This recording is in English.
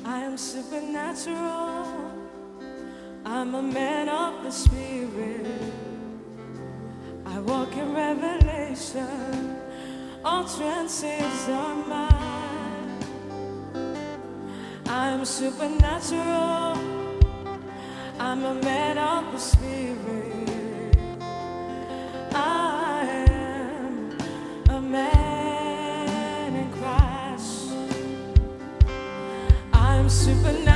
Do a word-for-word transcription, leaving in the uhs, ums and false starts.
I am supernatural. I'm a man of the Spirit. I walk in revelation. All trances are mine. I am supernatural. I'm a man of the Spirit. I am a man in Christ. I'm supernatural.